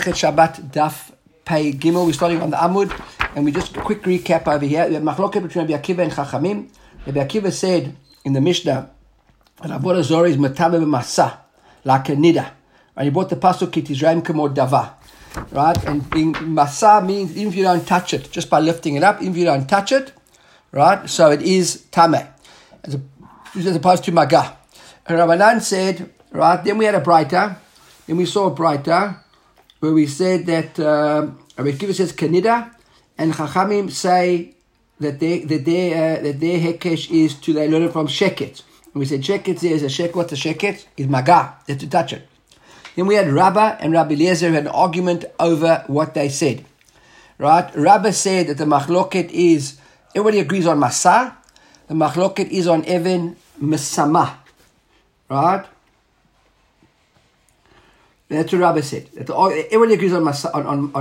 Shabbat Daf Pei Gimel. We're starting on the Amud, and we just a quick recap over here. We have Machloket between Rabbi Akiva and Chachamim. Rabbi Akiva said in the Mishnah that Avodah Zorah is Matame b'Masa, like a nida. And he brought the pasuk Ki Tizraim Kemo Dava. Right? And being Masa means even if you don't touch it, just by lifting it up, even if you don't touch it, right? So it is Tameh, as opposed to Maga. And Rabbanan said, right, then we had a Braita, then we saw a Braita, where we said that Rabbi Akiva says Kanida, and Chachamim say that their hekesh is to they learn it from Sheket. And we said Sheket is a Sheket. What's a Sheket? Is Maga. They have to touch it. Then we had Rabbah and Rabbi Eliezer who had an argument over what they said. Right? Rabbah said that the Machloket is, everybody agrees on Masa. The Machloket is on Even Mesama. Right? That's what Rabbah said. Everybody agrees on Masa.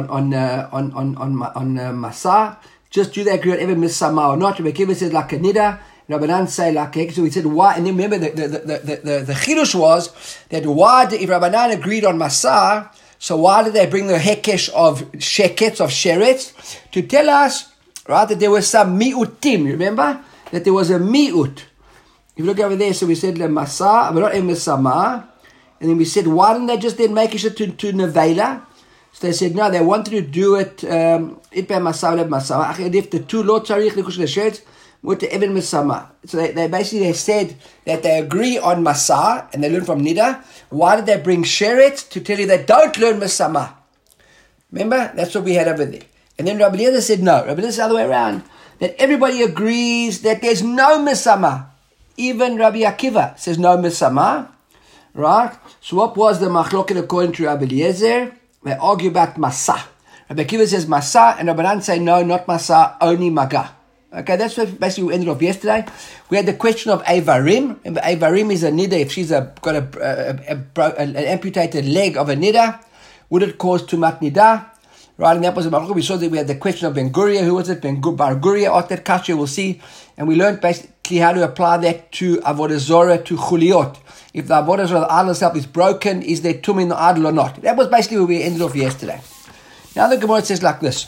On Masa. Just do they agree on Even Mesama or not? Rabbi Akiva says like a nida. Rabbanan say like a. So we said why, and then remember the chidush was that why if Rabbanan agreed on Masa, so why did they bring the hekesh of shekets of sheretz to tell us, right, that there was some miutim? Remember that there was a miut. If you look over there, so we said le Masa, but not Even Mesama. And then we said, why didn't they just then make it to Nevela? So they said, no, they wanted to do it, if the two Lord Tzarich Likush Leshet, with the Even Mesama. So they basically said that they agree on Masa, and they learn from Nida. Why did they bring Sheret to tell you they don't learn Mesama? Remember? That's what we had over there. And then Rabbi Eliezer said, no. Rabbi Eliezer the other way around. That everybody agrees that there's no Mesama. Even Rabbi Akiva says no Mesama. Right? So what was the machloket according to Rabbi Eliezer? They argue about Masa. Rabbi Akiva says Masa, and Rabbanan say no, not Masa, only Maga. Okay, that's what basically we ended off yesterday. We had the question of Avarim. Remember, Avarim is a nida. If she's got an amputated leg of a nida, would it cause tumat nida? Right, and that was a machloket. We saw that we had the question of Ben Guria. Who was it? Bar Guria. After that kasha, we'll see. And we learned basically how to apply that to Avodah Zorah, to Chuliot. If the Avodah Zorah, the idol itself is broken, is there tum in the idol or not? That was basically where we ended off yesterday. Now the Gemara says like this.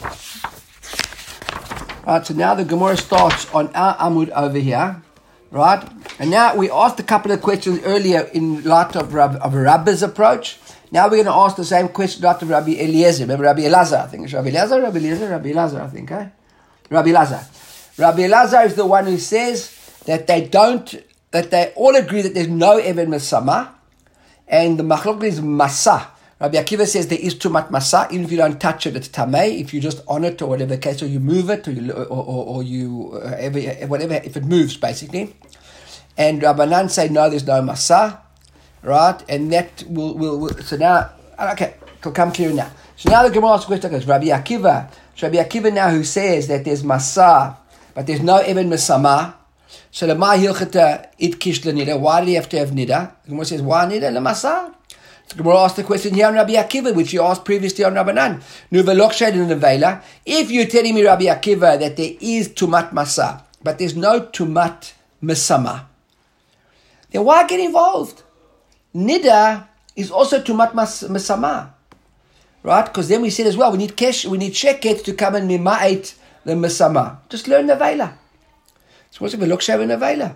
Right, so now the Gemara starts on our Amud over here. Right? And now we asked a couple of questions earlier in light of Rabbi's approach. Now we're going to ask the same question in light of Rabbi Eliezer. Remember Rabbi Elazar, I think. It's Rabbi Elazar, Rabbi Elazar, I think. Eh? Rabbi Elazar. Rabbi Elazar is the one who says that they all agree that there's no Even Mesama, and the Machlok is Masa. Rabbi Akiva says there is too much Masa, even if you don't touch it, it's Tamei. If you just on it or whatever the case, or you move it, or you whatever, if it moves basically. And Rabbanan say no, there's no Masa, right? And that will so now, okay, it'll come clear now. So now the Gemara asks the question goes, Rabbi Akiva. So Rabbi Akiva now who says that there's Masa, but there's no Even Mesama. So the Ma Hilchata It Kish Nida. Why do you have to have Nida? The Gemara says, why Nida? Lemasa. So the Gemara asked the question here on Rabbi Akiva, which you asked previously on Rabbanan. Nuvelokshad in the Vela. If you're telling me, Rabbi Akiva, that there is Tumat Masa, but there's no Tumat Mesama, then why get involved? Nida is also Tumat Mesama. Right? Because then we said as well, we need Sheket to come and Mima'at the Mesama. Just learn the Vela. So what's if a look in a Vela?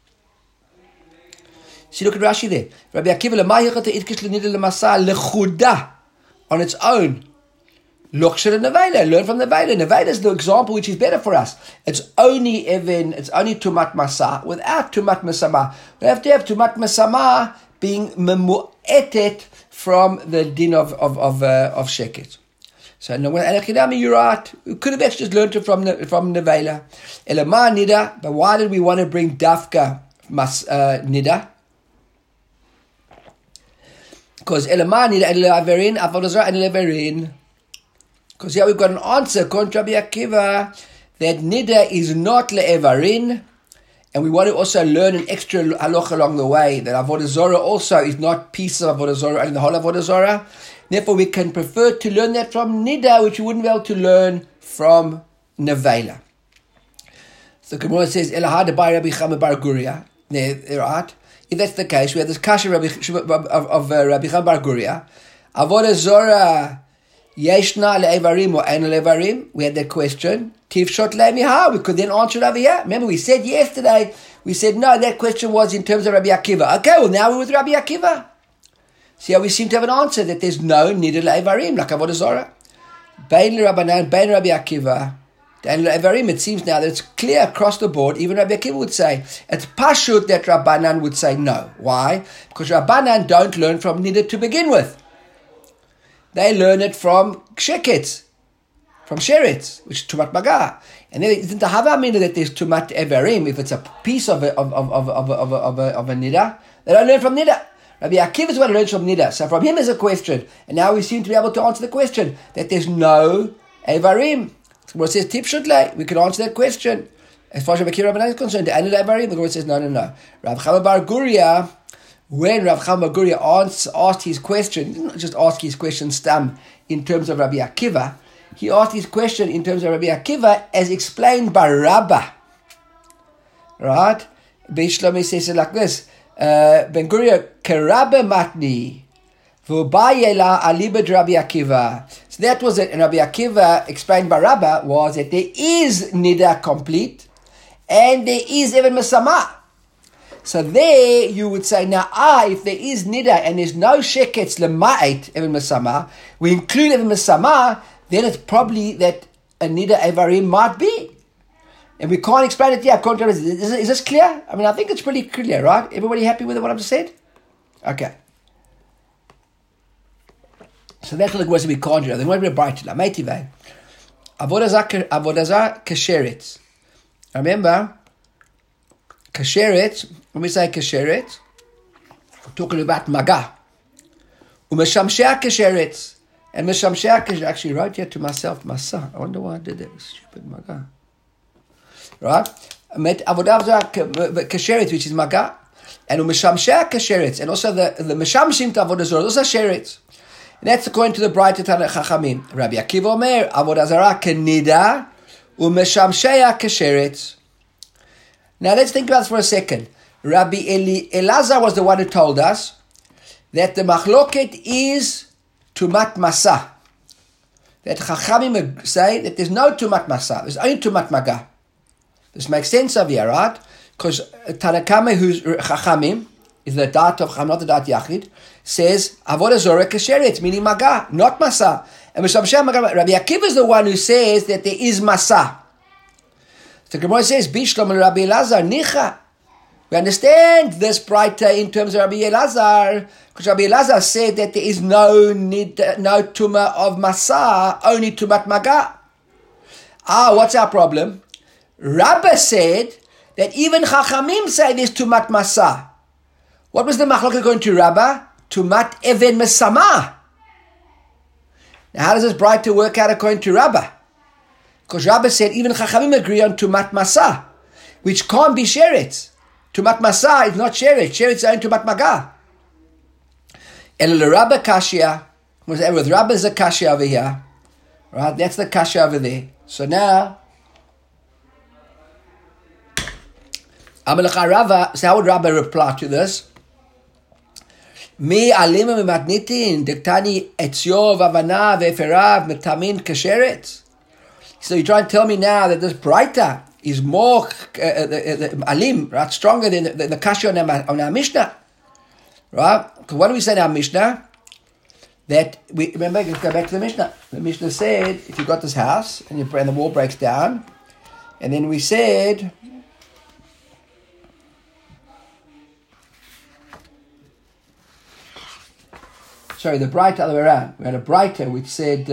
See, look at Rashi there. Rabbi Akiva l'mayachata itkish l'nida l'masa lechuda on its own. Look in a Vela. Learn from the Vela. The Vela is the example which is better for us. It's only tumat masa without tumat masama. We have to have tumat masama being memu'etet from the din of sheket. So no, you're right. We could have actually just learned it from Nevela. Elama nida, but why did we want to bring dafka nida? Because elama nida and leverin, avodah zarah and leverin. Because here we've got an answer according to Rabbi Akiva that nida is not leverin, and we want to also learn an extra halacha along the way that avodah zarah also is not piece of avodah zarah and the whole avodah zarah. Therefore, we can prefer to learn that from Nida, which we wouldn't be able to learn from Nevela. So Gemara says, Elahad by Rabbi Chama Bar Guria. Right? If that's the case, we have this kasha of Rabbi Chama Bar Guria. Avodah Zorah Yeshna le'evarim or ein le'evarim. We had that question. Tifshot le'miha. We could then answer it over here. Remember, we said yesterday, we said, no, that question was in terms of Rabbi Akiva. Okay, well, now we're with Rabbi Akiva. See how we seem to have an answer that there's no nida le'evarim, like Avodah Zarah. Bein Rabbanan, Bein Rabbi Akiva. And le'evarim, it seems now that it's clear across the board, even Rabbi Akiva would say, it's pashut that Rabbanan would say no. Why? Because Rabbanan don't learn from nida to begin with. They learn it from sheketz, from sheretz, which is tumat maga. And then it isn't the hava mina that there's tumat everim. If it's a piece of a nida, they don't learn from nida. Rabbi Akiva is what learns from nida. So from him is a question, and now we seem to be able to answer the question that there's no everim. So it says tipshutle, we can answer that question as far as Rabbi Akiva is concerned. The anil everim, the Gemara says no. Rav Chama bar Guria. When Rav Chama bar Guria asked his question, he didn't just ask his question stam in terms of Rabbi Akiva. He asked his question in terms of Rabbi Akiva as explained by Rabbah. Right? Beis Shlomi says it like this. Ben Guria Karabba Matni V'ubayela Alibad Rabbi Akiva. So that was it. And Rabbi Akiva explained by Rabbah was that there is Nida complete and there is even Masama. So there you would say, now if there is nida and there's no sheketz lema'et even masama, we include even masama, then it's probably that a nida evarim might be. And we can't explain it yet. Is this clear? I mean, I think it's pretty clear, right? Everybody happy with what I've just said? Okay. So that's what we can't do. Then what we bright la meitive. Avodah zarah kasheretz. Remember, kasheretz, when we say kasheretz, we're talking about maga. Umeshamshea kasheretz. And meshamshea kasheretz, actually wrote here to myself, masa. I wonder why I did that. Stupid maga. Right? Avodah zarah kasheretz, which is maga. And umeshamshea kasheretz. And also the meshamshim to avodah zarah, those are sheretz. And that's according to the bright Tanakh Chachamim. Rabbi Akiva Omer, avodah zarah kenida, umeshamshea kasheretz. Now let's think about this for a second. Rabbi Elazar was the one who told us that the machloket is tumat masa. That Chachamim say that there's no tumat masa, there's only tumat maga. This makes sense of here, right? Because Tanakama, who's Chachamim, is the dat of Chacham, not the dat Yachid, says avodah zarah kasheretz, meaning maga, not masa. And Rabbi Akiva is the one who says that there is masa. The Gemara says, Bishlom and Rabbi Elazar, nicha. We understand this brighter in terms of Rabbi Elazar, because Rabbi Elazar said that there is no tumah of masa, only tumat maga. What's our problem? Rabbah said that even Chachamim say there's tumat masa. What was the machlok going to Rabbah? Tumat even mesama. Now how does this brighter work out according to Rabbah? Because Rabbah said even Chachamim agree on Tumat Masa, which can't be Sheretz. Tumat Masa is not Sheretz. Sheretz is only Tumat Maga. And the Rabbah Kashia, with Rabbah's a Kashia over here, right? That's the Kashia over there. So now, Amalekha Rava, so how would Rabbah reply to this? Mi alima mimatnitin, diktani etzyo vavana ve'eferav metamin kasheretz. So you try and tell me now that this brighter is more alim, right, stronger than the kasha on our Mishnah, right? Because what do we say in our Mishnah? That we remember. Let's go back to the Mishnah. The Mishnah said, if you've got this house and the wall breaks down, and then we said, sorry, the brighter other way around. We had a brighter which said.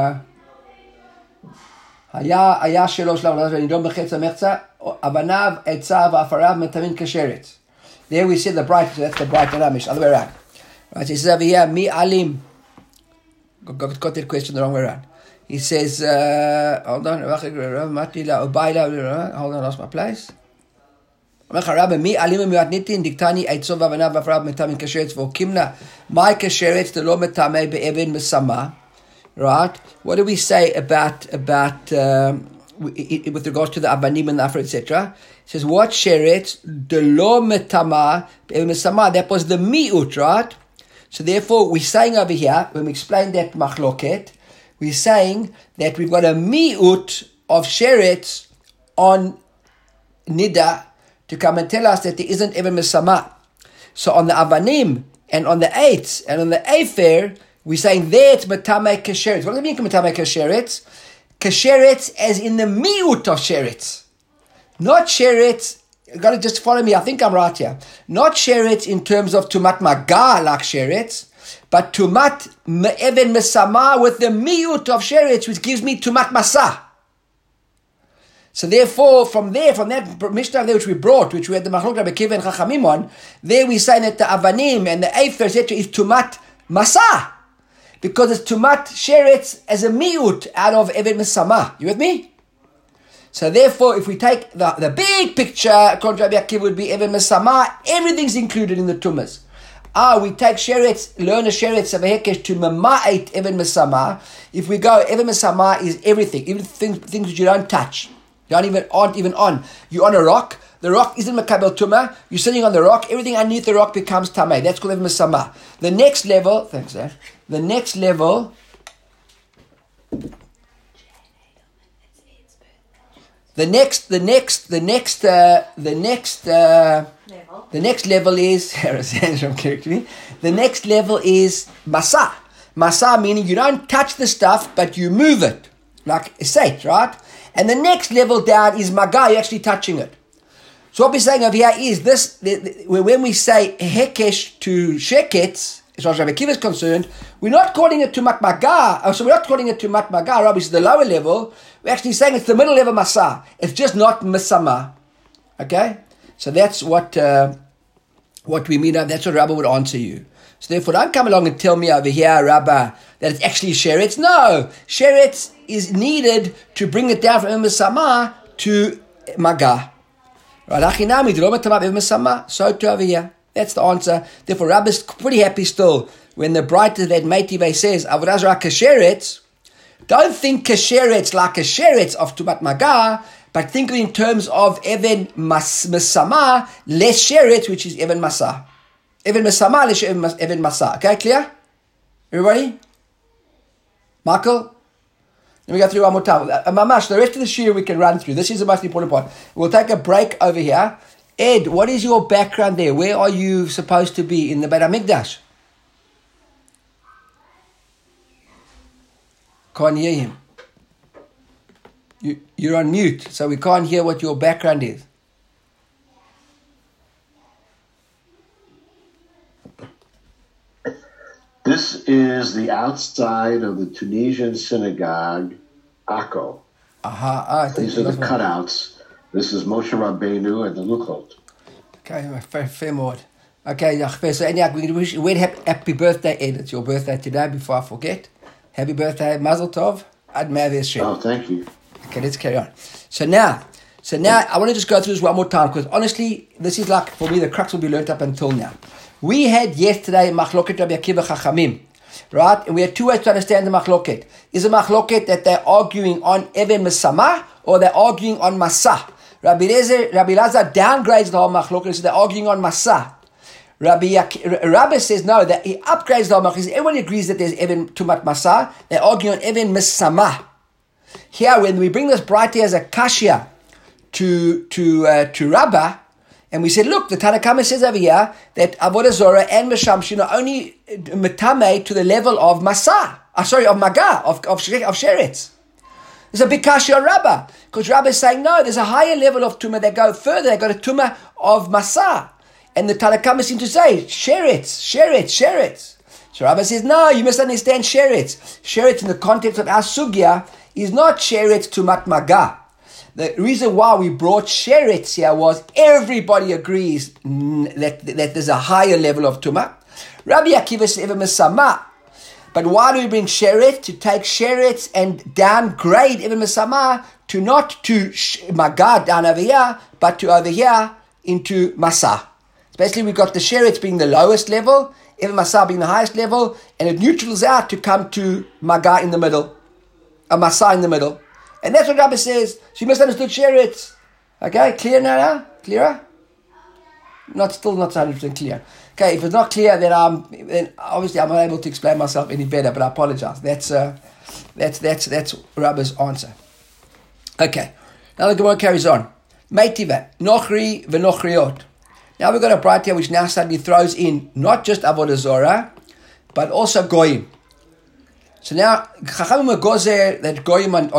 היה שלו של עבודה ונידון בחץ המחצה, אבניו, עצה ואפריו מטמאים כשרץ. There we see the bright, so that's the bright Ramish, other way around. Right, so he says over here, mi alim. Got that question the wrong way around. He says, hold on, hold on, I lost my place. Mi alim miatnitin, diktani, עצו ואבניו ואפריו מטמאים כשרץ, והוקימנה, מהי כשרץ, דלא מטמא באבן מסמה. Right? What do we say about with regards to the abanim and the afra, etc.? It says, what sheretz delo metama mesama? That was the miut, right? So therefore, we're saying over here when we explain that machloket, we're saying that we've got a mi'ut of sheretz on nida to come and tell us that there isn't even mesama. So on the avanim and on the eitz and on the efer, we're saying there it's matame kasheretz. What does it mean matame kasheretz? Kasheretz as in the mi'ut of sheretz. Not sheretz, you got to just follow me, I think I'm right here. Not sheretz in terms of tumat maga like sheretz, but tumat even mesama with the mi'ut of sheretz, which gives me tumat masa. So therefore, from that Mishnah there which we brought, which we had the Machlok Rabbi Akiva and Chachamim on, there we say that the Avanim and the Efer, etc., is Tumat Masa. Because it's Tumat Sheretz as a mi'ut out of Evet Mesama. You with me? So therefore, if we take the big picture, according to Rabbi Akiva would be Evet Mesama, everything's included in the Tumas. We take Sheretz, learn a Sheretz of a Hekesh to Mama'et Evet Mesama. If we go, Evet Mesama is everything, even things which you don't touch. You aren't even on. You're on a rock. The rock isn't Makabel Tumah. You're sitting on the rock. Everything underneath the rock becomes Tameh. That's called Mesama. The next level, thanks, Dad. The next level. The next level is the next level is Masa. Masa meaning you don't touch the stuff, but you move it. Like a seit, right? And the next level down is maga, you're actually touching it. So what we're saying over here is this, when we say hekesh to sheketz, as far as Rabbi Akiva is concerned, we're not calling it tumat maga, so we're not calling it tumat maga, Rabbi, it's the lower level, we're actually saying it's the middle level masa. It's just not mesama. Okay? So that's what we mean, that's what Rabbi would answer you. So therefore, don't come along and tell me over here, Rabbi, that it's actually sheretz. No, sheretz is needed to bring it down from mesama to maga. So to over here. That's the answer. Therefore, Rabbi is pretty happy still when the brighter that Meitive says, Avodah kasheretz. Don't think kasheretz like a sheretz of tumat maga, but think in terms of even mesama, less sheretz, which is even masa. Even mesama, less even masa. Okay, clear? Everybody? Michael? Let me go through one more time. Mamash, the rest of the shiur we can run through. This is the most important part. We'll take a break over here. Ed, what is your background there? Where are you supposed to be? In the Beit HaMikdash? Can't hear him. You're on mute, so we can't hear what your background is. This is the outside of the Tunisian synagogue, Akko. These are the cutouts. This is Moshe Rabbeinu and the Luchot. Okay, fair more. Okay, so anyhow, we wish you happy birthday, Ed. It's your birthday today, before I forget. Happy birthday, Mazel Tov. Ad Me'av. Oh, thank you. Okay, let's carry on. So now I want to just go through this one more time, because honestly, this is like, for me, the crux will be learnt up until now. We had yesterday Machloket Rabbi Akiva Chachamim, right? And we had two ways to understand the Machloket. Is a Machloket that they're arguing on Even Mesama, or they're arguing on Masa? Rabbi Lazar downgrades the whole Machloket, so they're arguing on Masa. Rabbi says no, that he upgrades the whole Machloket. Everyone agrees that there's Even Tumat Masa. They're arguing on Even Mesama. Here, when we bring this bright as a kashya to Rabbi, and we said, look, the Tanna Kama says over here that Avodah Zorah and Meshamshin are only metame to the level of Masa. Of Maga, of Sheretz. There's a big kashya on Rabbi, because Rabbi is saying, no, there's a higher level of Tumah. They go further, they got a Tumah of Masa. And the Tanna Kama seem to say, Sheretz. So Rabbi says, no, you misunderstand Sheretz. Sheretz in the context of our Sugya is not Sheretz Tumat Maga. The reason why we brought sheretz here was everybody agrees that there's a higher level of tumah. Rabbi Akiva said even mesama. But why do we bring sheretz? To take sheretz and downgrade even mesama to not to maga down over here, but to over here into masa. Especially we've got the sheretz being the lowest level, even masa being the highest level, and it neutrals out to come to maga in the middle, a masa in the middle. And that's what Rabbi says. She misunderstood sheretz. Okay, clear now? Clearer? Still not 100% clear. Okay, if it's not clear, then obviously I'm not able to explain myself any better, but I apologize. That's That's Rabba's answer. Okay. Now the Gemara carries on. Meitiva, Nochri v'Nochriot. Now we've got a bright here which now suddenly throws in not just Avodah Zorah, but also Goyim. So now Chachamim are gozer that Goyim are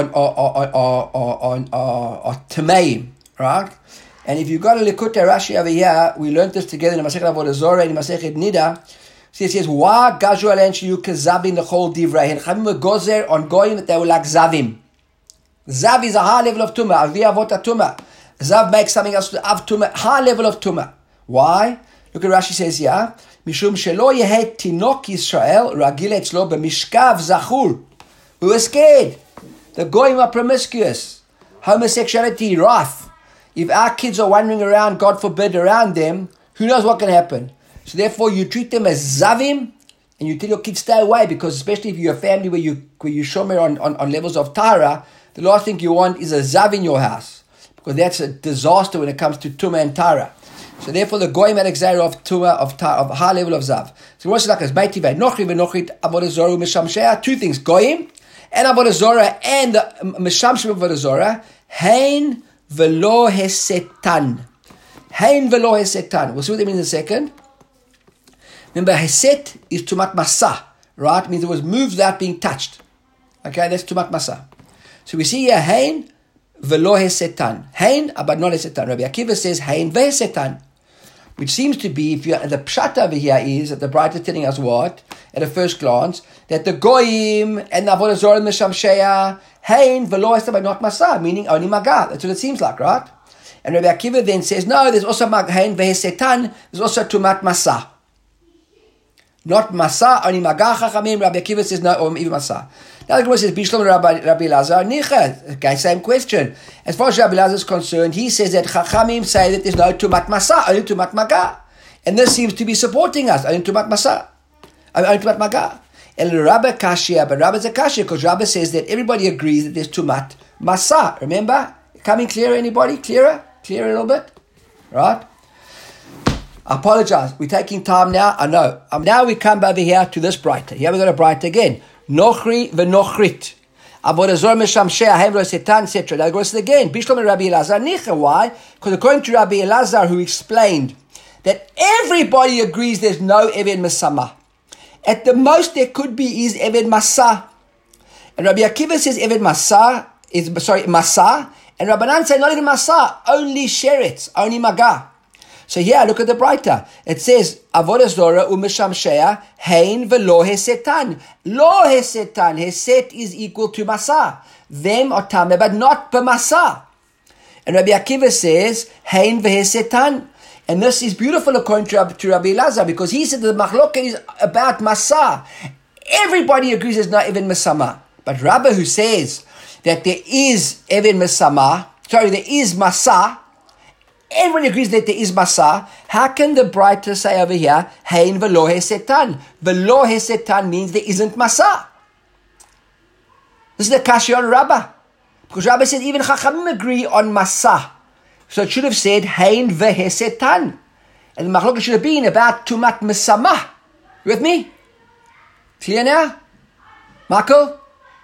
Tameim, right? And if you've got a Likutei Rashi over here, we learned this together in the Masechet Avodah Zorah and in the Masechet Nida. So it says, "Why gazu alen sheyu kezavim lechol divrei?" And Chachamim are gozer on Goyim that they were like zavim. Zav is a high level of tumah. Avi avot tumah. Zav makes something else to av tumah. High level of tumah. Why? Look at Rashi says here. Mishum shelo yehet tinok Yisrael ragil etzlo b'mishkav zachur. We were scared. The goyim are promiscuous. Homosexuality, wrath. If our kids are wandering around, God forbid, around them, who knows what can happen? So therefore, you treat them as zavim, and you tell your kids stay away, because especially if you're a family where you shomer on levels of Tara, the last thing you want is a zav in your house, because that's a disaster when it comes to tumah and Tara. So therefore, the goyim had exile of tumah of high level of zav. So what's like as meitiva nochri v'nochrit avodah zorah mishamshea? Two things: goyim and avodah zorah, and the mishamshea avodah zorah. Hein v'lo hesetan. Hein v'lo hesetan. We'll see what that means in a second. Remember, heset is tumat masa, right? It means it was moved without being touched. Okay, that's tumat masa. So we see here hein v'lo hesetan. Hein, but not hesetan. Rabbi Akiva says hein v'hesetan, which seems to be, if you the pshat over here is that the Braita is telling us what, at a first glance, that the goyim and the avodah zorah and the shamshea hein v'lo hesetan, but not masa, meaning only maga. That's what it seems like, right? And Rabbi Akiva then says no, there's also hein v'hesetan. There's also tumat masa. Not masa, only maga chachamim. Rabbi Akiva says no, or even masa. Now the Gemara says, Bishlam Rabbi Elazar nicha. Okay, same question. As far as Rabbi Elazar is concerned, he says that chachamim say that there's no tumat masa, only tumat maga. And this seems to be supporting us, only tumat masa, only tumat maga. And Rabbi Kashia, but Rabbi is a Kashia, because Rabbi says that everybody agrees that there's tumat masa. Remember? Coming clearer, anybody? Clearer? Clearer a little bit? Right? I apologize. We're taking time now. I know. Now we come over here to this brighter. Here we got a brighter again. Nochri v'nochrit. Avodah zorah mishamshea, hein v'lo hesetan, etc. Now it goes again. Bishlam and Rabbi Elazar nicha. Why? Because according to Rabbi Elazar, who explained that everybody agrees there's no Eved Masama. At the most there could be is Eved Masa. And Rabbi Akiva says Eved Masa is, Masa. And Rabbanan say not even Masa, only Sheretz, only Maga. So here, look at the brighter. It says, Avodah Zorah u'mishamshea hein v'lo hesetan. Lo hesetan. Heset is equal to masa. Them are tameh, but not b'masa. And Rabbi Akiva says, hein v'hesetan. And this is beautiful according to Rabbi Elazar, because he said that the machloket is about masa. Everybody agrees there's not even masama. But Rabbi, who says that there is even masama, there is masa, everybody agrees that there is masa. How can the brighter say over here, hein v'lo hesetan? V'lo hesetan means there isn't masa. This is the kasha on Rabbah. Because Rabbah said even Chachamim agree on masa. So it should have said, hein v'hesetan. And the machlokes should have been about tumat mesama. You with me? Clear now? Michael?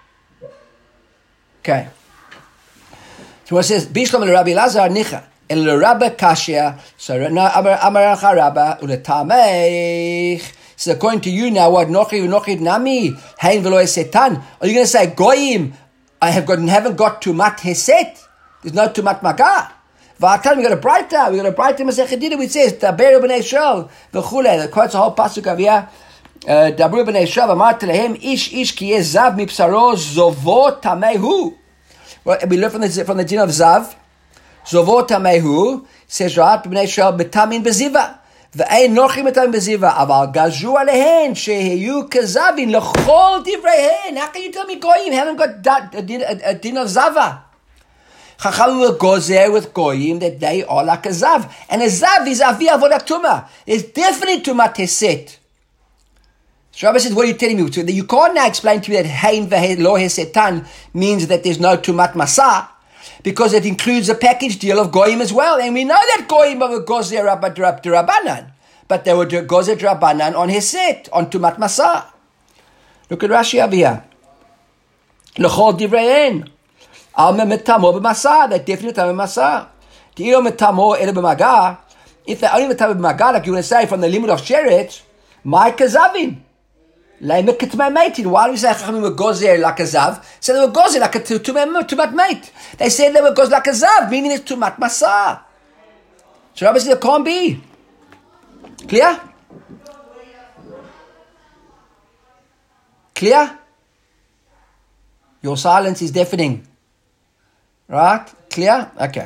Okay. So it says, Bishlam Rabbi Elazar nicha. El Rabba Kashia, so Amar Rabba Uletamech. So according to you now, what Nochri Nami Hein V'lo Hesetan? Are you going to say Goyim? Haven't got Tumat Heset. There's no Tumat Maga. V'atan we got a brighter. Masechet Nida which says Daberu b'nei Yisrael v'chulei. It quotes a whole pasuk over here. Daberu b'nei Yisrael v'amar telehem ish ki yeh zav mipsaro zovo tamehu. Well, we learn from the din of zav. Zovo tamehu says right b'nei Yisrael b'tamin b'ziva v'ein nochim b'tamin b'ziva aval gazu alehen sheheyu kezavin lechol divrehen. How can you tell me goyim haven't got a din of zava? Chachamim will go there with goyim that they are like a zav, and a zav is avi avodat tumah. There's definitely tumah teset. So Rabbi says, what are you telling me? So you can't now explain to me that hein v'lo hesetan means that there's no tumat masa, because it includes a package deal of goyim as well. And we know that goyim were gozer rabbanan, but they were gozer rabbanan on heset, on tumat masa. Look at Rashi over here. L'chol divrein. Alma metamo b'masa. They're definitely metamo b'masa. T'ilo metamo ele b'maga. If they're only metamo b'maga, like you want to say from the limit of sheret, my kazavin. Why do we say Chachamim were gozer like a zav? So they were gozer like a tumat mate. They said they were gozer like a zav, meaning it's tumat masa. So Rabbi said it can't be. Clear? Clear? Your silence is deafening. Right? Clear? Okay.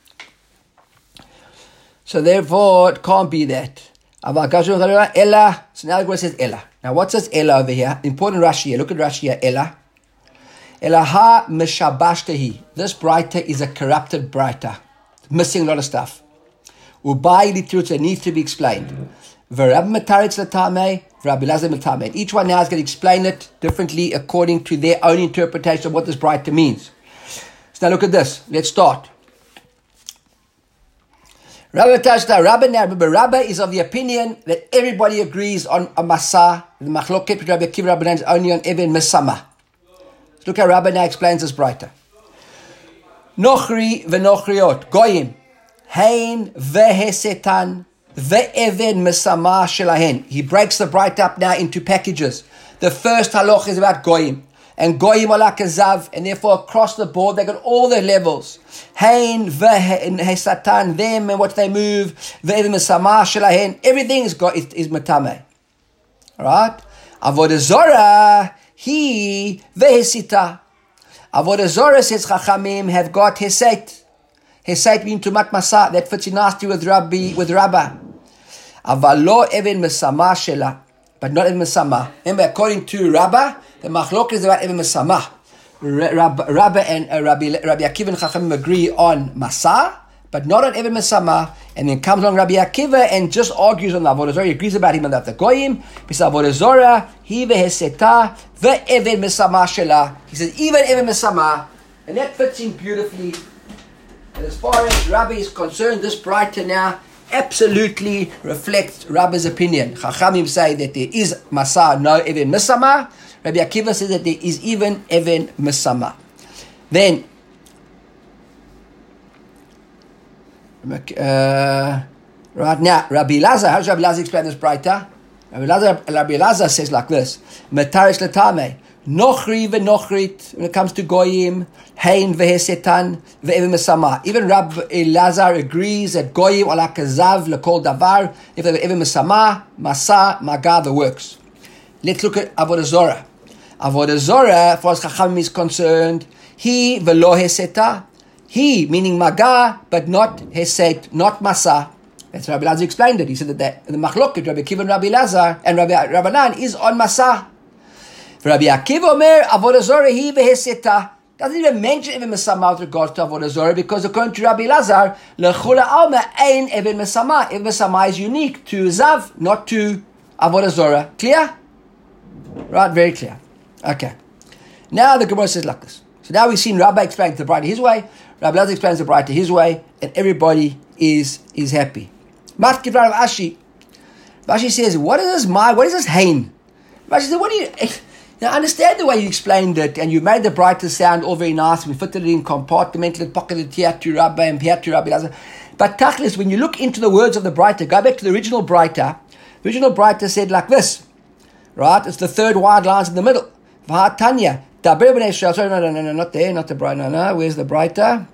So therefore, it can't be that. So now the Gemara says Ella. Now what says Ella over here? Important Rashi here. Look at Rashi here. Ella. Elaha meshabashtehi. This brighter is a corrupted brighter. Missing a lot of stuff. Ubai litrut needs to be explained. V'Rab metaritz l'tamei, v'Rab Elazar l'tamei. Each one now is going to explain it differently according to their own interpretation of what this brighter means. So now look at this. Let's start. Rabbi is of the opinion that everybody agrees on a masa. The machloket with Rabbi Akiva Rabbanan is only on even mesama. Look how Rabbi now explains this brighter. Nochri v'nochriot goyim hein vehesetan ve'even mesama shelahen. He breaks the brighter up now into packages. The first halach is about goyim. And goyim are like a zav, and therefore across the board they got all their levels. Hein, vehesatan, them and what they move, ve'evim mesama shelahen. Everything is matame. Alright? Avodah Zorah, he vehesita. Avodah Zorah says Chachamim have got hesait. Hesait means tumat masa. That fits in nicely with Rabbi. Aval lo even mesama shela, but not even mesama. Remember, according to Rabbah, the machlok is about even mesama. Rabbi and Rabbi Akiva and Chachamim agree on masa, but not on even mesama. And then comes along Rabbi Akiva and just argues on the Avodah Zorah. He agrees about him on that. The goyim, he says Avodah Zorah, he veheseta ve'even mesama shela. He says even even mesama, and that fits in beautifully. And as far as Rabbi is concerned, this brighter now absolutely reflects Rabbi's opinion. Chachamim say that there is masa, no even mesama. Rabbi Akiva says that there is even mesama. Then, right now, Rabbi Elazar, how does Rabbi Elazar explain this brighter? Rabbi Elazar says like this: Metarish letame, nochri v'nochrit. When it comes to goyim, hein vehesetan ve'evim mesama. Even Rabbi Elazar agrees that goyim are like a zav lekol davar. If they have evim mesama, masa, maga, the works. Let's look at Avodah Zorah. Avodah Zorah, as far as Chachamim is concerned, he velo heseta. He, meaning maga, but not heset, not masa. That's Rabbi Elazar explained it. He said that the machloket, Rabbi Akiva and Rabbi Elazar, and Rabbi Rabbanan is on masa. For Rabbi Akiva Omer, Avodah Zorah, he veheseta. Doesn't even mention even mesama with regards to Avodah Zorah, because according to Rabbi Elazar, lechula alma ein even mesama. Even mesama is unique to zav, not to Avodah Zorah. Clear? Right, very clear. Okay. Now the Gemara says like this. So now we've seen Rabbi explain the brighter his way, Rabbi Elazar explains the brighter his way, and everybody is happy. Matkiv Rav Ashi. Rashi says, what is this hain? Rashi says, what do you... Now, I understand the way you explained it, and you made the brighter sound all very nice. We fitted it in, compartmented, pocketed here to Rabbi and here to Rabbi Elazar. But Tachlis, when you look into the words of the brighter, go back to the original brighter. The original brighter said like this, right? It's the third wide lines in the middle. V'hatanya, daber b'nei Yisrael. Sorry, no, not there, not the brighter. No, where's the brighter?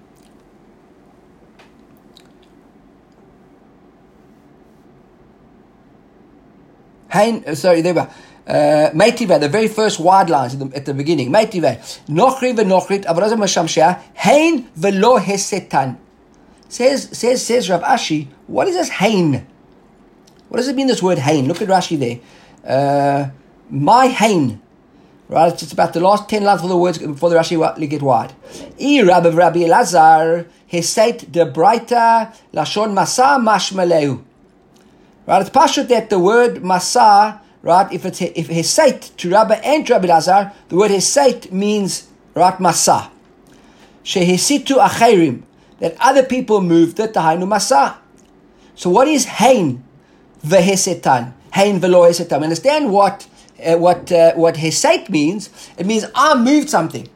Sorry, there we are. Meitiva, the very first wide lines at the beginning. Meitiva, nochri v'nochrit, avodah mashamsheh, hein v'lo hesetan. Says Rav Ashi, what is this hein? What does it mean, this word hein? Look at Rashi there. My hein. Right, it's about the last 10 lines for the words before the Rashi get wide. Rabbi Elazar, heset de breita lashon masa mashmaleu. Right, it's pashut that the word masa, right, if hesait to Rabbi and to Rabbi Elazar, the word hesait means, right, masa. Shehesitu acherim, that other people moved it to hainu masa. So what is hein vehesetan? Hein velo hesetan. Understand what hesait means? It means I moved something.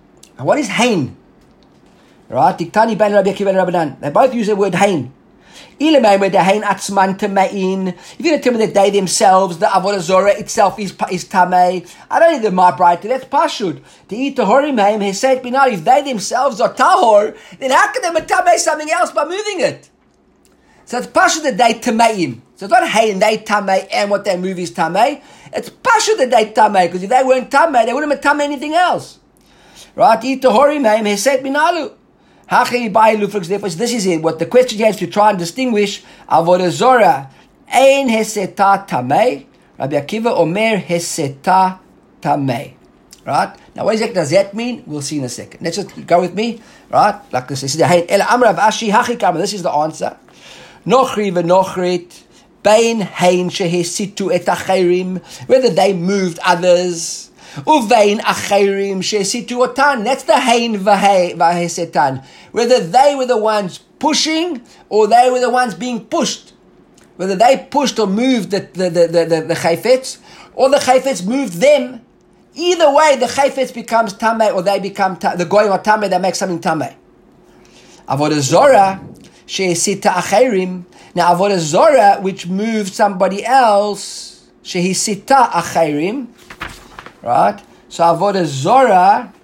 Now, what is hain? Right? Diktani ben Rabbi Akiva and Rabbanan. They both use the word hain. If you're going to tell me that they themselves, the Avodah Zorah itself is tamei, I don't need the my bright. That's pashud. To eat the horim haim, he said, if they themselves are tahor, then how can they tamei something else by moving it? So it's pashud that they tameim. So it's not hain, they tamei, and what they move is tamei. It's pashud that they tamei, because if they weren't tamei, they wouldn't have tamei anything else. Right? Eat the horim haim, he said, binalu. This is it. What the question here is to try and distinguish Avodah Zorah. Ein heseta tamei. Rabbi Akiva omer heseta tamei. Right? Now, what exactly does that mean? We'll see in a second. Let's just go with me. Right? Like this. This is the answer. Nochri v'nochrit bein hein shehesitu et acherim. Whether they moved others. Uvein acherim shesitu otan. That's the hein vahesetan. Whether they were the ones pushing or they were the ones being pushed. Whether they pushed or moved the chayfetz or the chayfetz moved them. Either way, the chayfetz becomes tamei or they become the goyim or tamei. They make something tamei. Avodah Zorah shesita acherim. Now Avodah Zorah, which moved somebody else, shehisita acherim. Right? So Avodah Zorah,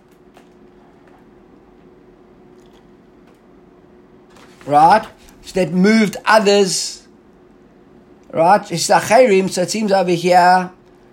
right? So that moved others, right? It's Acherim, so it seems over here,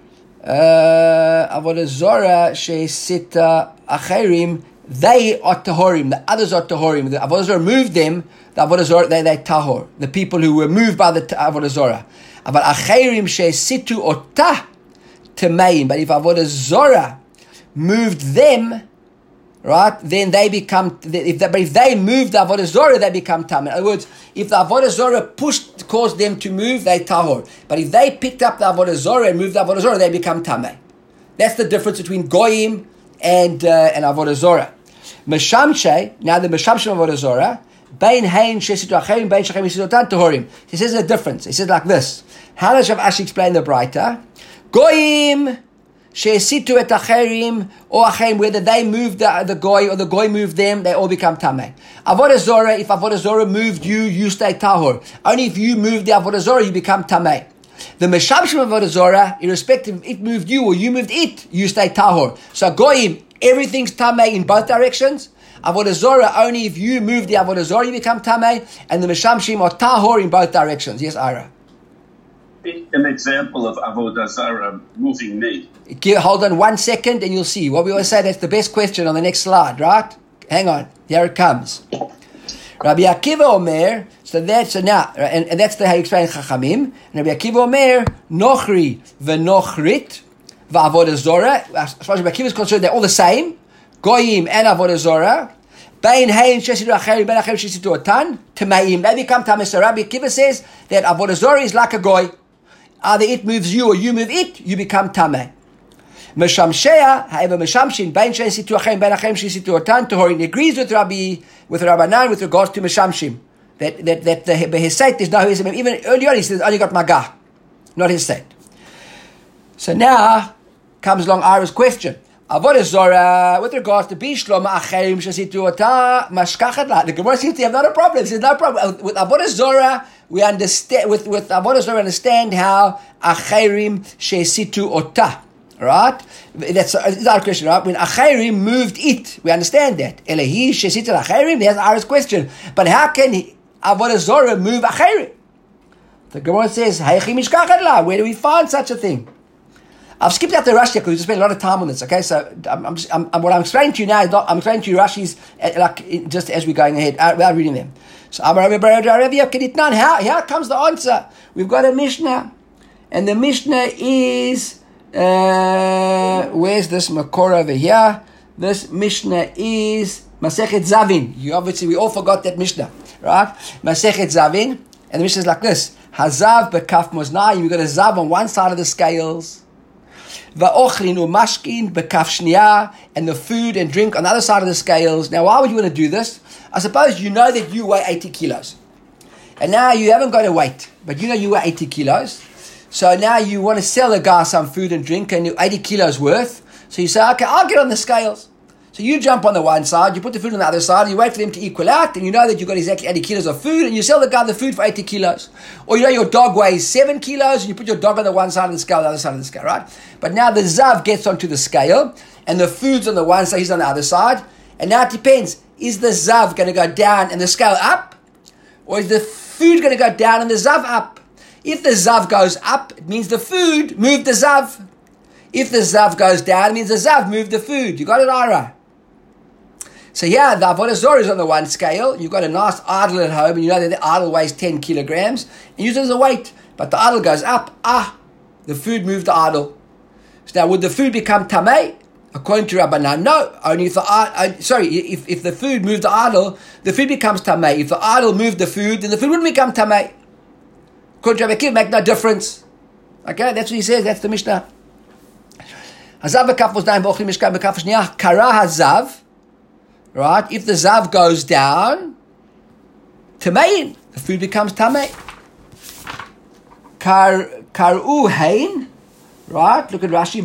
Avodah Zorah, Sheisita Acherim, they are Tahorim, the others are Tahorim. The Avodah Zorah moved them, the Avodah Zorah, they Tahor, the people who were moved by the Avodah Zorah. But Acherim, Sheisitu Otah, Tameim. But if Avodah Zorah moved them, right, then they become. If they moved the Avodah Zorah, they become Tamei. In other words, if the Avodah Zorah caused them to move, they Tahor. But if they picked up the Avodah Zorah and moved the Avodah Zorah, they become Tamei. That's the difference between Goyim and Avodah Zorah. Meshamshe, now the Meshamshe of Avodah Zorah, Bein Hein Shesitu Acherim, Bein Shechem Shesitu Otan Tahorim. He says a difference. He says like this. How does Rav Ashi explain the Braita? Goyim she'esitu et acherim or acherim, whether they moved the goy or the goy moved them, they all become tamei. Avodah Zorah, if Avodah Zorah moved you, you stay tahor. Only if you move the Avodah Zorah, you become tamei. The meshamshim of Avodah Zorah, irrespective if it moved you or you moved it, you stay tahor. So goyim, everything's tamei in both directions. Avodah Zorah, only if you move the Avodah Zorah, you become tamei, and the meshamshim are tahor in both directions. Yes, Ira. An example of Avodah Zarah moving me. Hold on 1 second and you'll see. What we always say, that's the best question on the next slide, right? Hang on. Here it comes. Rabbi Akiva Omer, so now, and that's the how you explain Chachamim. Rabbi Akiva Omer, Nochri v'nochrit v'Avodah Zorah. As far as Rabbi Akiva is concerned, they're all the same. Goyim and Avodah Zorah. Bein hein shesitu acherim, bein acherim shesitu otan, tameim. They become tamei. So Rabbi Akiva says that Avodah Zorah is like a goy. Either it moves you or you move it, you become tamei. Meshamshea, however, meshamshin, bein shesitu acherim, bein acherim shesitu otan, tahorim. He agrees with Rabbanan with regards to meshamshim. That the Hesed is not his. Even earlier on he says only got Magah, not Hesed. So now comes along Ira's question. Avodah Zorah, with regards to Bishlom, Acherim, Shesitu Ota, Mashkachat La. The Gemara seems to have not a problem. There's no problem. With Avodah Zorah, we understand, with Avodah Zorah, we understand how Acherim, Shesitu Ota. Right? That's our question, right? When Acherim moved it, we understand that. Elehi, Shesitu Acherim, there's Ira's question. But how can Avodah Zorah move Acherim? The Gemara says, Heichi Mishkachat La. Where do we find such a thing? I've skipped out the Rashi because we just spent a lot of time on this. Okay, so what I'm explaining to you now is not. I'm explaining to you Rashi's just as we're going ahead without reading them. So how comes the answer? We've got a Mishnah, and the Mishnah is where's this Makor over here? This Mishnah is Masechet Zavin. We all forgot that Mishnah, right? Masechet Zavin, and the Mishnah is like this: Hazav bekaf moznayim. You got a zav on one side of the scales. Va'ochlin u'mashkin bekaf shniya, and the food and drink on the other side of the scales. Now, why would you want to do this? I suppose you know that you weigh 80 kilos. And now you haven't got a weight, but you know you weigh 80 kilos. So now you want to sell a guy some food and drink and you're 80 kilos worth. So you say, okay, I'll get on the scales. So you jump on the one side, you put the food on the other side, you wait for them to equal out, and you know that you've got exactly 80 kilos of food, and you sell the guy the food for 80 kilos. Or you know your dog weighs 7 kilos, and you put your dog on the one side of the scale, the other side of the scale, right? But now the Zav gets onto the scale, and the food's on the one side, he's on the other side, and now it depends. Is the Zav going to go down and the scale up? Or is the food going to go down and the Zav up? If the Zav goes up, it means the food moved the Zav. If the Zav goes down, it means the Zav moved the food. You got it, Ira? So here, the Avodah Zarah is on the one scale. You've got a nice idol at home, and you know that the idol weighs 10 kilograms, and use it as a weight. But the idol goes up. The food moved the idol. So now, would the food become tamei? According to Rabbanan, no. Only if if the food moved the idol, the food becomes tamei. If the idol moved the food, then the food wouldn't become tamei. According to Rabbi Akiva, make no difference. Okay, that's what he says. That's the Mishnah. Hazav b'kaf was down b'ochli mishkan b'kaf shniyah kara hazav. Right? If the Zav goes down, Tamein, the food becomes Tamei. Kar'u Hain, right? Look at Rashi.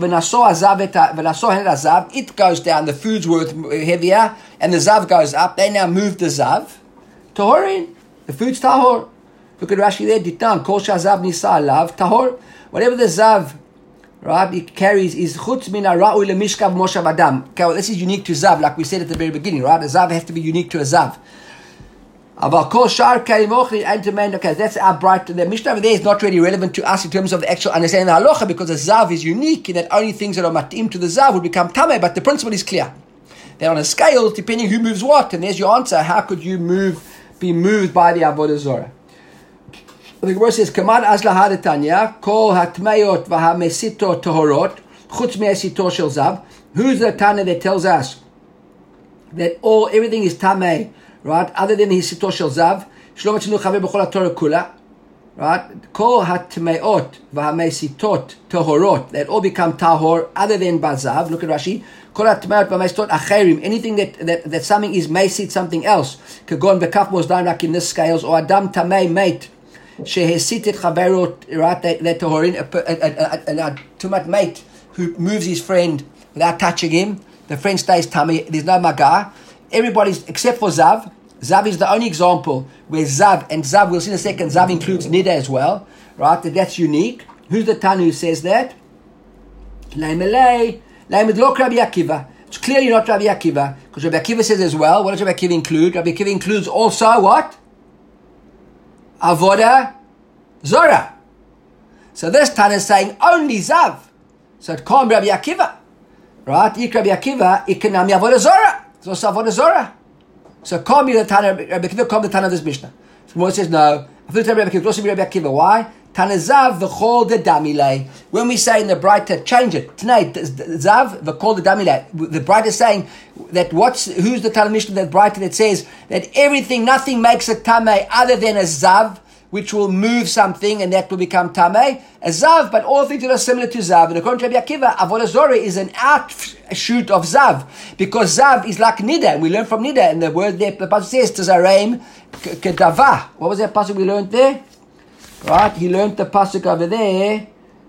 It goes down, the food's worth heavier, and the Zav goes up. They now move the Zav. Tahorin, the food's Tahor. Look at Rashi there. Ditan, Kol Shazav Nisa Alav, Tahor. Whatever the Zav, right, it carries is chutz min ha'ra'ui lemishkav moshav adam. Okay, well, this is unique to Zav, like we said at the very beginning, right? A Zav has to be unique to a Zav. Aval kol shar kalim ochli and to man. Okay, that's our bright. The Mishnah over there is not really relevant to us in terms of the actual understanding of the halacha, because a Zav is unique in that only things that are matim to the Zav would become tamei. But the principle is clear. They're on a scale depending who moves what, and there's your answer. How could you be moved by the Avodah Zarah? The Gemara says, "Kaman asla hadatanya kol hatmayot v'hamesitot tahorot chutz me'esito shel Zav." Who's the Tana that tells us that everything is tamei, right? Other than the hesito shel Zav, shlo matzinu chaver b'chol haTorah kula, right? Kol hatmayot v'hamesitot tahorot, that all become tahor other than bazav. Look at Rashi. Kol hatmayot v'hamesitot acherim, anything that something is mesit something else. Kagon v'kaf was down like in this scales, or adam tamei mate. Shehesitit chaverot, right? That tahorin, a tumat mate who moves his friend without touching him. The friend stays tummy. There's no maga. Everybody's except for Zav. Zav is the only example where Zav, we'll see in a second, Zav includes Nida as well, right? That's unique. Who's the Tanu who says that? Laimelei Lok Rabbi Akiva. It's clearly not Rabbi Akiva, because Rabbi Akiva says as well. What does Rabbi Akiva include? Rabbi Akiva includes also what? Avodah Zarah. So this Tana is saying only Zav. So it can't be Rabbi Akiva. Right? Ik Rabbi Akiva, it can be Avodah Zarah. It's also Avodah Zarah. So it can't be the Tana, Rabbi Akiva can't be the Tana of this Mishnah. So Moshe says no. I feel Rabbi Akiva, it also be Rabbi Akiva. Why? Tana Zav v'chol de damilei. When we say in the Braita, change it. Tonight, Zav v'chol de damilei. The Braita is saying that who's the Tana Mishnah that Braita that says that nothing makes a tamei other than a Zav, which will move something and that will become tamei. A Zav, but all things that are similar to Zav. And according to Rabbi Akiva, Avodah Zarah is an outshoot of Zav, because Zav is like Nida, and we learn from Nida, and the word there, the pasuk says, Tzareim kedava. What was that pasuk we learned there? Right, he learned the pasuk over there.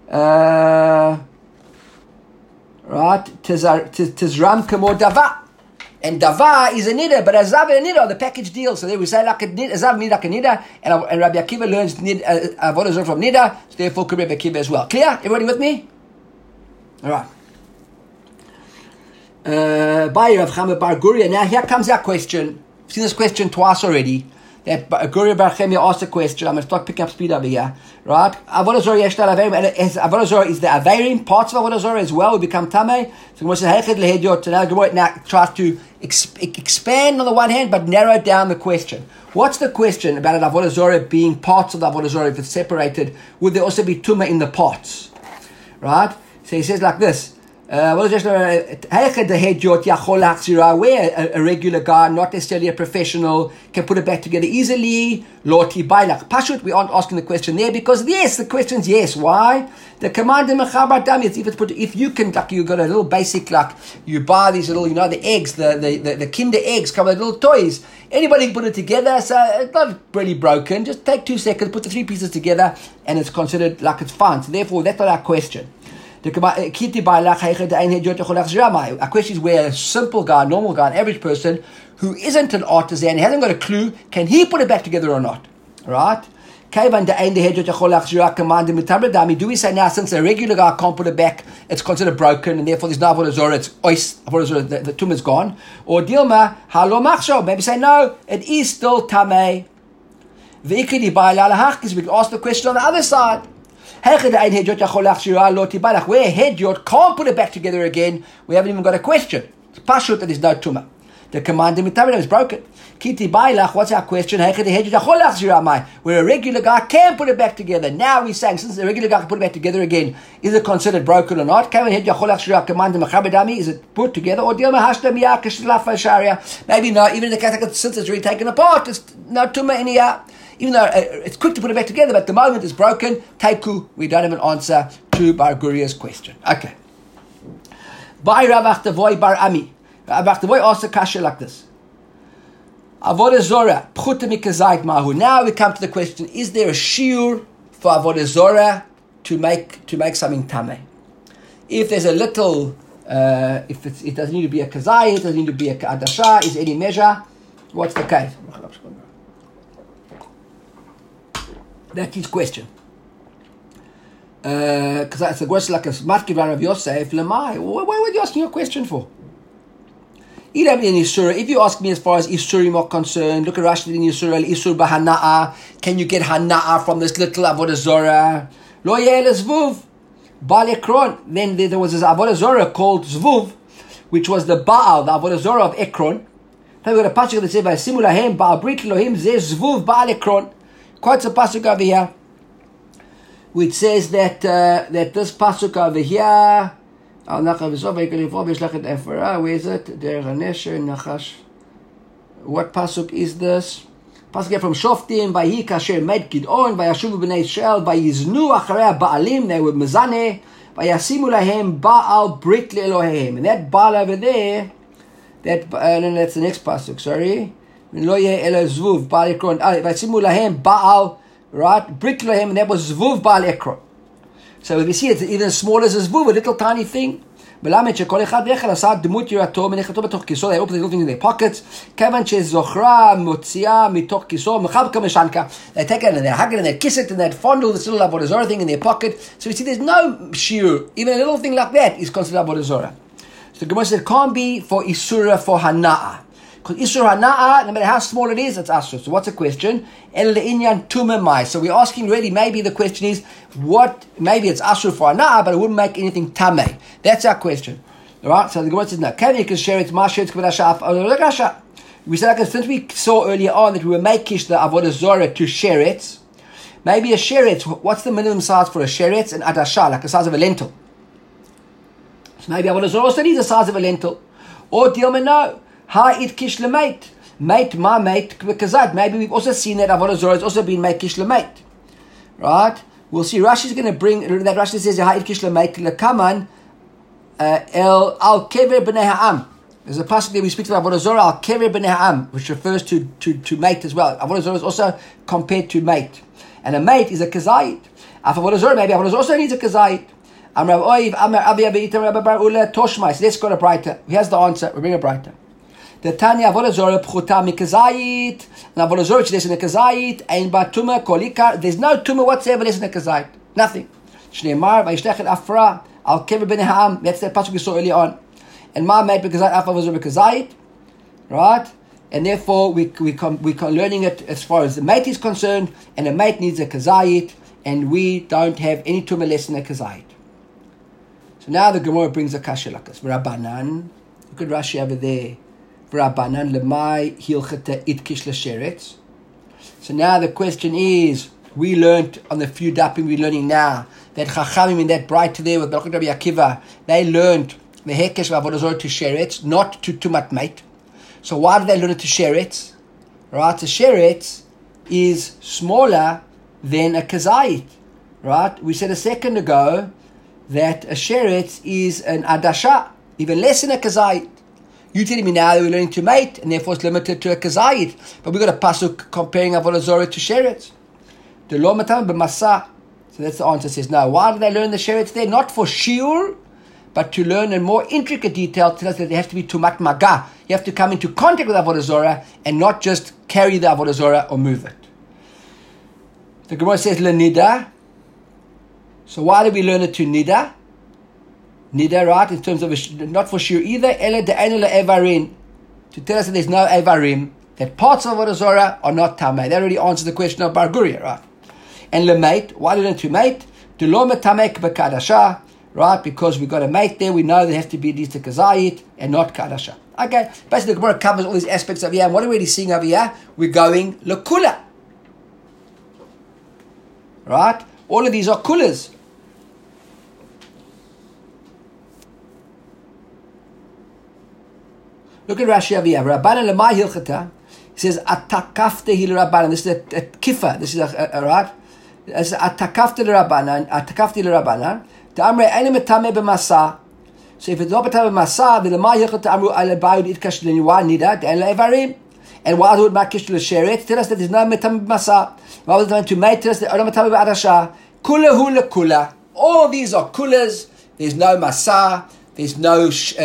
Right, Tizram kamo dava. And dava is a nida, but a zav and a nida are the package deal. So there we say like a zav nida like a nida, and Rabbi Akiva learns avodah zarah from nida, so therefore could Rabbi Akiva as well. Clear? Everybody with me? All right. By Rav Chama bar Guria. Now here comes our question. We've seen this question twice already. That Guria bar Chama asked a question. I'm going to start picking up speed over here. Right? Avodah zarah yeshtal averim, and avodah zarah is the averim parts of avodah zarah as well will become tamei. So Gemara says hechad lehediot. So now Gemara tries to expand on the one hand, but narrow down the question. What's the question about an avodah zarah being parts of the avodah zarah? If it's separated, would there also be tumah in the parts? Right? So he says like this. Where a regular guy, not necessarily a professional, can put it back together easily. Pashut, we aren't asking the question there because yes, the question's yes. Why? The command in Mechaber Dam is if you can, like you got a little basic, like you buy these little, the eggs, the Kinder eggs come with little toys. Anybody can put it together, so it's not really broken. Just take 2 seconds, put the 3 pieces together, and it's considered like it's fine. So therefore, that's not our question. Our question is where a simple guy, normal guy, an average person who isn't an artisan, hasn't got a clue, can he put it back together or not? Right? Do we say now, since a regular guy can't put it back, it's considered broken, and therefore there's no avodah zorah, it's ois, avodah zorah, the tumah is gone? Or dilma, halo machshav, maybe say no, it is still tamei. Because we can ask the question on the other side. Where Hedyot can't put it back together again, we haven't even got a question. It's pashut that there's no tumah. The command in Mitzvah is broken. What's our question? Where a regular guy can put it back together. Now we're saying, since the regular guy can put it back together again, is it considered broken or not? Is it put together? Or maybe no, even in the Catholic, since it's really taken apart, it's no tumah in here. Even though it's quick to put it back together, but at the moment it's broken. Taiku, we don't have an answer to Bar Guria's question. Okay. By Rav Achtavoy Bar Ami. Rav Achtavoy asked a kasha like this. Avodah Zorah, pchuta mikazayit mahu. Now we come to the question, is there a shiur for Avodah Zorah to make something tameh? If there's a little, it doesn't need to be a kazayit, it doesn't need to be a adasha, is any measure? What's the case? That's his question. Because it's a question like a matkiv Rav Yosef lemai. What were you asking a question for? If you ask me as far as Isurim are concerned, look at Rashi in Yisur, Isur b'hana'a. Can you get hana'a from this little Avodah Zorah? Lo yeh zvuv. Baal Ekron. Then there was this Avodah Zorah called Zvuv, which was the Baal, the Avodah Zorah of Ekron. Then we got a pasuk that says, "Vayisimu lahem Baal Brit Elohim zeh Zvuv Baal Ekron." Quite a pasuk over here, which says that this pasuk over here. Where is it? What pasuk is this? Pasuk from Shoftim. Vayi kasher med Gidon. Vayashuvu b'nei Yisrael. Vayiznu acharei ba'alim. They were mezaneh. Vayasimu lahem Baal Brit Elohim. And that Baal over there, that's the next pasuk. Sorry. Lo yeh elo zvuv Baal Ekron. Vayasimu lahem Baal, right? Brit Elohim. And that was zvuv Baal Ekron. So if you see it's even as small as a zvuv, a little tiny thing. They open the little thing in their pockets. They take it and they hug it and they kiss it and they fondle this little Avodah Zorah thing in their pocket. So you see there's no shiur. Even a little thing like that is considered Avodah Zorah. So the Gemara says it can't be for Isura for Hana'ah. Because Isur Hana'ah, no matter how small it is, it's Asur. So what's the question? El Inyan Tumemai. So we're asking really, maybe the question is, maybe it's Asur for Hana'ah, but it wouldn't make anything Tameh. That's our question. Alright, so the Gemara says, no. We said, like, since we saw earlier on that we were makish the Avodah Zorah to sheretz, maybe a sheretz, what's the minimum size for a sheretz? An adasha, like the size of a lentil. So maybe Avodah Zorah also needs the size of a lentil. Or Dilma, no. Ha'it kish lemait. Mate, ma mate, kazat. Maybe we've also seen that Avodah Zorah has also been made kish lemait. Right? We'll see. Rashi's going to bring that. Rashi says ha'it kish lemait lekaman el al kever b'nei ha'am. There's a passage that we speak about Avodah Zorah al kever b'nei ha'am, which refers to mate as well. Avodah Zorah is also compared to mate, and a mate is a kazait. After Avodah Zorah, maybe Avodah Zorah also needs a kazait. Amar oiv amar avi itam rabbi bar ula toshmais. Let's go to Breita. Here's the answer. We bring a Breita. The Tanya Avodah Zorah pchuta mikazayit. And Avodah Zorah which is in a kazayit. Ein ba tumah kolikar. There's no tumah whatsoever in a kazayit. Nothing. Shneimar vayishtechet afra al kever b'nei ha'am. That's the passage we saw earlier on. And ma made bekazayit af Avodah Zorah bekazayit. Right? And therefore we learning it as far as the mate is concerned. And the mate needs a kazayit. And we don't have any tumah less than a kazayit. So now the Gemara brings a kasha like this. Rabbanan. Look at Rashi over there. Rabbanan lemai hilchata itkish l'sheretz. So now the question is, we learned on the few dapim we're learning now that Chachamim in that bright there with Baruch Rabbi Akiva, they learned the hekesh of Avodah Zorah to sheretz, not to tumat mate. So why did they learn it to sheretz? Right, a sheretz is smaller than a kazayit. Right, we said a second ago that a sheretz is an adasha, even less than a kazayit. You telling me now that we're learning to mate, and therefore it's limited to a kazayit. But we've got a pasuk comparing Avodah Zorah to sheretz. The lo matam b'masa. So that's the answer. It says no. Why do they learn the sheretz there? Not for shiur, but to learn in more intricate detail. Tell us that there has to be tumat maga. You have to come into contact with Avodah Zorah and not just carry the Avodah Zorah or move it. The Gemara says lenida. So why do we learn it to nida? Nida, right? In terms of not for shiur either. Ele de'enu le'evarim. To tell us that there's no evarim, that parts of Avodah Zorah are not tamei. That already answers the question of Bar Guria, right? And lemait, why do we learn to mate? To lo metamek b'kadasha, right? Because we got a mate there, we know there has to be at least a kazayit and not kadasha. Okay, basically the Gemara covers all these aspects of here. And what are we already seeing over here? We're going lekula, right? All of these are kulas. Look at Rashi over here. Rabbanan lemai hilchata. He says atakafte hil Rabbanan. This is a kifa. This is a right. It's atakafte Rabbanan. Atakafte hil Rabbanan. Ta'amre ene metame b'masa. So if it's not metame b'masa, then lemai hilchata amru ale bayud itkash l'niwa nida de'en le'evarim. And why would makish l'sheret? Tell us that there's no metame b'masa. Why was it to make? Tell us that no metame b'adasha. Kula hu lekula. All these are kulas. There's no masa. There's no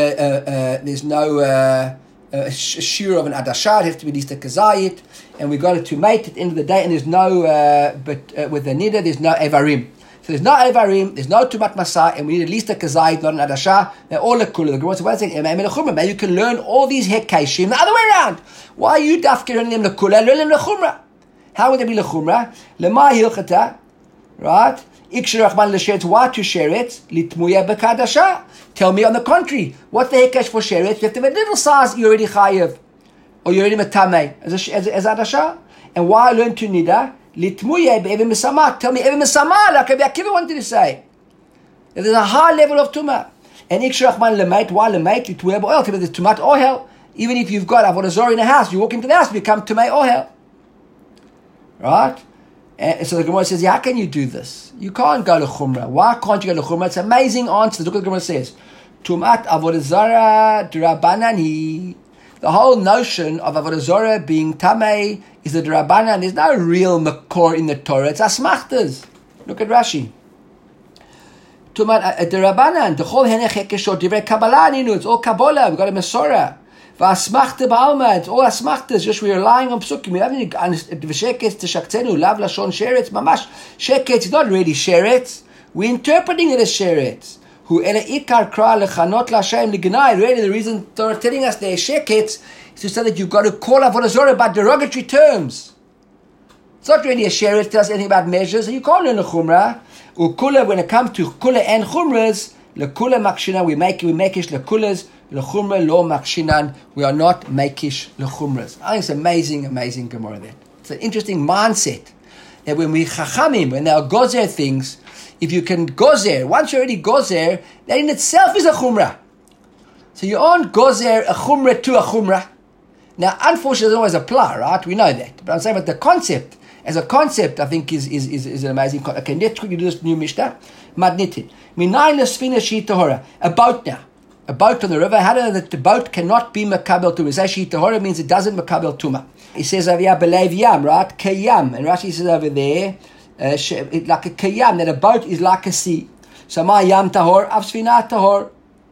shiur of an adashah. It has to be at least a kazayit, and we got it to mate at the end of the day. And there's no, with the nida, there's no evarim. So there's no evarim, there's no tumat masa, and we need at least a kazayit, not an adashah. They're all a kula. The Gemara says, maybe you can learn all these hekashim the other way around. Why are you dafke learning them lekula? Learn them lechumra. How would they be lechumra? Lema hilchata, right? Ikshir Rahman l'sheret. Why to sheret? Litmuya b'kadasha. Tell me on the contrary. What the hekesh for sheret? You have to have a little size. You're already chayev, or you're already metamei as adasha. And why learn to nida? Litmuya be'evim misama. Tell me evim misama. Like Rabbi Akiva wanted to say. There's a high level of tumah. And Ikshir Rahman lemait. Why lemait? Litmuya b'oil. Tell me there's tumat ohel. Even if you've got Avodah Zorah in the house, you walk into the house, you become tumei ohel. Right? And so the Gemara says, how can you do this? You can't go to Chumrah. Why can't you go to Chumrah? It's an amazing answer. Look what the Gemara says. Tumat Avodah Zarah d'Rabbanan. The whole notion of Avodah Zarah being Tamei is the d'Rabbanan. There's no real makor in the Torah. It's asmachtas. Look at Rashi. Tumat d'Rabbanan. The whole henech hekeshot divrei Kabbalah. It's all Kabbalah. We've got a Masorah. V'asmachta ba'alma, it's all asmachtas, just we're relying on psukim. We haven't v'sheketz t'shaktenu, lav lashon sheretz, mamash. Sheketz is not really sheretz. We're interpreting it as sheretz. Hu ele ikar kra lechanot l'Hashem l'gnai. Really, the reason they're telling us they're sheketz is to say that you've got to call Avodah Zorah by derogatory terms. It's not really a sheretz, tells us anything about measures. You can't learn a chumrah. Ukula, when it comes to kula and chumras, lekula makshina, we makish lekulas. Lechumra lo makshinan. We are not makish lechumras. I think it's amazing Gemara there. It's an interesting mindset that when we chachamim, when they are gozer things, if you can gozer, once you're already gozer, that in itself is a chumrah. So you aren't gozer a chumrah to a chumrah. Now, unfortunately, it doesn't always apply, right? We know that. But I'm saying, but the concept, as a concept, I think is an amazing concept. Okay, let's quickly do this new Mishnah. Madnitin. Minayin lesfina shi tahora. A boat now. A boat on the river. How do you know that the boat cannot be makabel tuma? Zashi tahora means it doesn't makabel tuma. He says over here, belev yam, right? Kayam. And Rashi says over there, like a kayam, that a boat is like a sea. So my yam tahor, avsfina tahor.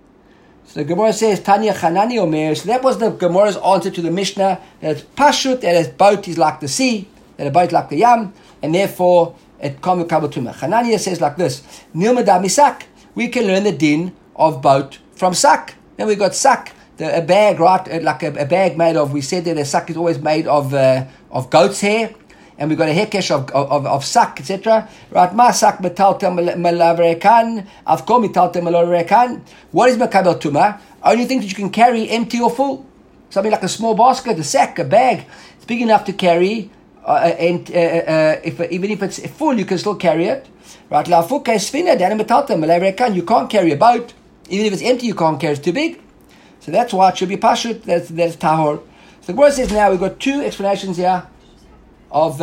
So the Gemara says, Tanya Chanani Omer. So that was the Gemara's answer to the Mishnah, that it's pashut, that a boat is like the sea, that a boat is like the yam, and therefore it can't makabel tuma. Chanania says like this, Nilmada misak. We can learn the din of boat from sak. Then we got sak, a bag, right? Like a bag made of, we said that the sak is always made of goat's hair, and we got a hekesh of sak, etc. Right? Ma sak metaltem malaverekan, avkom metaltem malaverekan. What is makabel tuma? Only thing that you can carry empty or full. Something like a small basket, a sack, a bag. It's big enough to carry, and even if it's full, you can still carry it. Right? La fuka svina dan metaltem malaverekan. You can't carry a boat. Even if it's empty, you can't carry it. It's too big. So that's why it should be pashut. That's tahor. So the Gemara says now we've got two explanations here of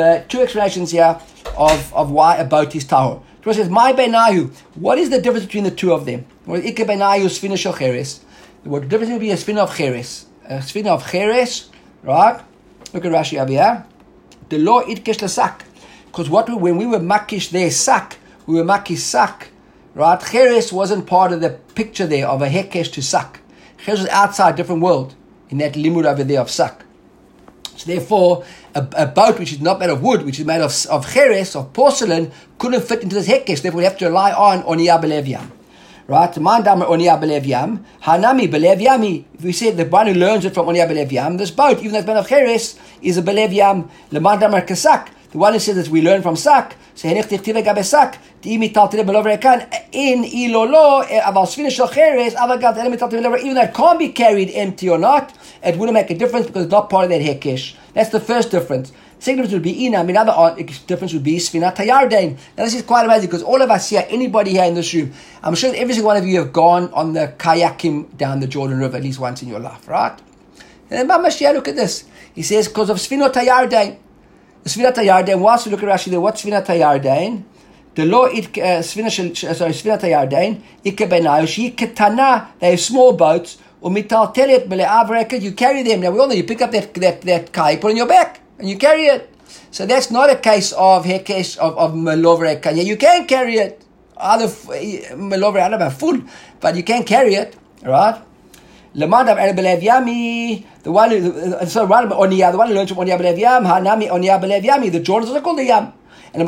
why a boat is tahor. The Gemara says, "My beinayu." What is the difference between the two of them? Well, ike beinayu sfina shel cheres. What difference would be a sfina of cheres? A sfina of cheres, right? Look at Rashi over here. The law itkesh l'sak, because when we were makish their sak, Uemaki sak. Right? Cheres wasn't part of the picture there of a hekesh to sak. Cheres was outside, different world, in that limud over there of sak. So therefore, a boat which is not made of wood, which is made of cheres, of porcelain, couldn't fit into this hekesh. Therefore, we have to rely on Onia Belev Yam. Right? Mandam Onia Belev Yam. Hanami Belev Yami. If we say the one who learns it from Onia Belev Yam, this boat, even though it's made of cheres, is a Belev Yam. Lemandam Kasak. The one who says that we learn from sak. So henech tichtive gabe sak. Even though it can't be carried empty or not, it wouldn't make a difference because it's not part of that hekesh. That's the first difference. The second difference would be another difference would be Sfinat HaYarden. Now this is quite amazing because all of us here, anybody here in this room, I'm sure that every single one of you have gone on the kayakim down the Jordan River at least once in your life, right? And then Mashiach, look at this. He says, because of Sfinat HaYarden. The Sfinat HaYarden, once we look at Rashi there, what's Sfinat HaYarden? The law Sfinat HaYarden, Ike Benayosh, Ketana, they have small boats, Umital Telet Bele'avreket, you carry them. Now we all know you pick up that kayak, put it on your back, and you carry it. So that's not a case of hekesh of Melovreka. Yeah, you can carry it. Other Melovre, I don't know, full, but you can carry it, right? Lemadav Belev Yami, the one who learns from Onia Belev Yam, Hanami Onia Belev Yami, the Jordans are called the Yam. And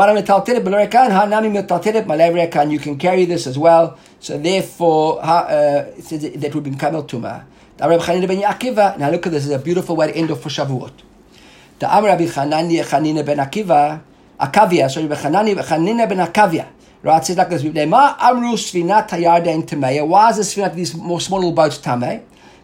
you can carry this as well. So therefore, it says that would be Kamel Tuma. Now look at this. This is a beautiful way to end off for Shavuot. The Amar Rabbi Chanina ben Akavia. Sorry, Chanina ben Akavia. Right, it says like this. Amru Sfinat HaYarden Tamei. Why is the Sfinat these more small little boats Tamei?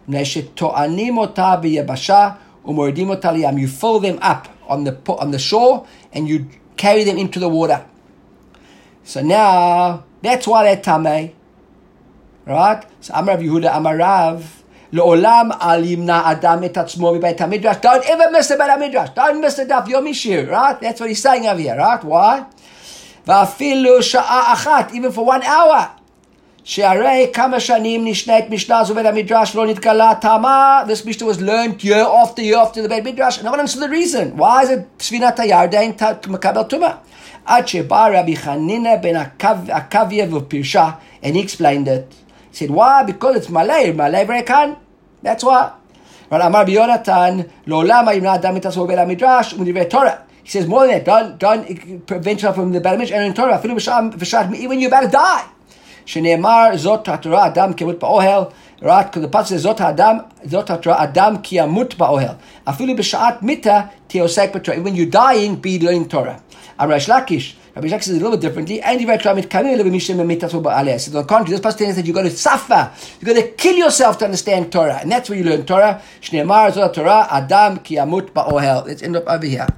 You fill them up on the shore and you carry them into the water. So now, that's why they're tamei. Right? So Amar Rav Yehuda, Amar Rav, Le'olam al yimna adam et atzmo b'beit HaMidrash. Don't ever miss the Beit HaMidrash. Don't miss the Daf Yomi Shir. Right? That's what he's saying over here. Right? Why? Va'afilu sha'a achat, even for 1 hour. She'arei kama shanim nishneit mishnah zu Beit HaMidrash lo nitkala tama. This mishnah was learned year after the Beit HaMidrash. And no one understood the reason. Why is it Sfinat HaYarden Makabel Tumah? Ad sheba Rabbi Chanina ben Akavia v'pirsha, and he explained it. He said, why? Because it's Malay Vrekan. That's why. Right? Amar B'Yonatan Lo'olam ha'yimna adam et atzmo Beit HaMidrash u'divrei Torah. He says more than that. Don't prevent yourself from the Beit HaMidrash and in Torah. Even you're about to die. Shene'emar zot ha'Torah adam ki yamut ba'ohel. Right? Because the passage says zot ha'Torah adam ki yamut ba'ohel. Afilu b'sha'at mita te'osek b'Torah. When you're dying, be learning Torah. Amar Reish Lakish. Rabbi Lakish says a little bit differently. And so on the contrary, this passage says that you've got to suffer. You've got to kill yourself to understand Torah. And that's where you learn Torah. Shne'emar zot ha'Torah adam ki yamut ba'ohel. Let's end up over here.